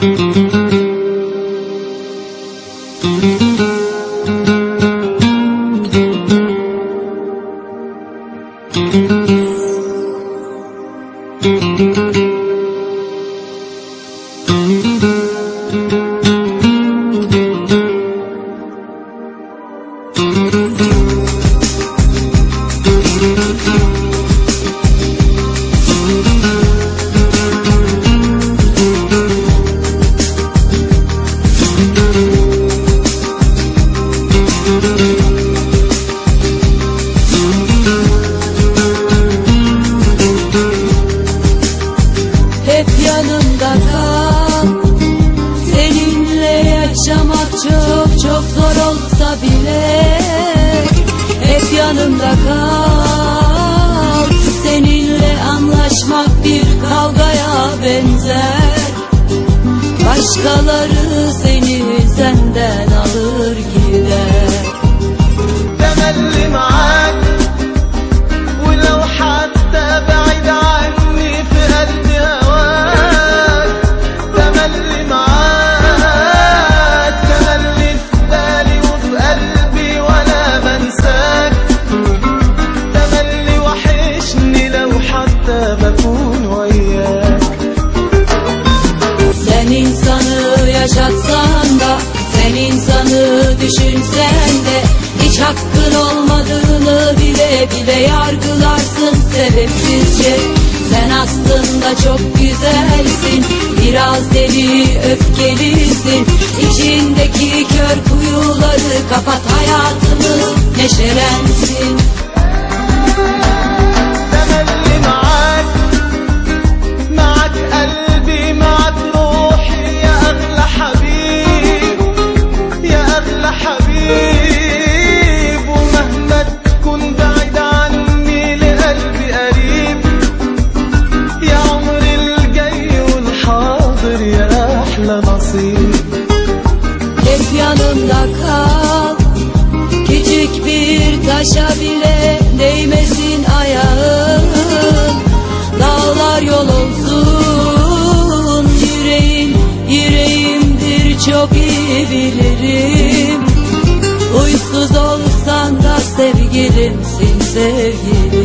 Hep yanımda kal, seninle yaşamak çok çok zor olsa bile. Hep yanımda kal, seninle anlaşmak bir kavgaya benzer. Başkaları seni senden alır gider. تملي معاك ولو حتى بعيد عني في قلبي هواك. تملي معاك تملي في بالي وفي قلبي ولا بنساك. تملي وحشني لو حتى بكون وياك. Sen insanı yaşatsan da, sen insanı düşünsen de, hiç hakkın olmadığını bile bile yargılarsın sebepsizce. Sen aslında çok güzelsin, biraz deli öfkelisin. İçindeki kör kuyuları kapat, hayatımız neşelensin. تملي معاك معاك قلبي معاك روحي يا أغلى حبيب يا أغلى حبيب. ومهما تكون بعيد عني لقلبي قريب. يا عمري الجاي والحاضر يا أحلى نصيب. Hep yanımda kal, küçük bir taşa bile değmesin ayağın. Dağlar yol olsun, yüreğin yüreğimdir çok iyi bilirim. Huysuz olsan da sevgilimsin sevgilim.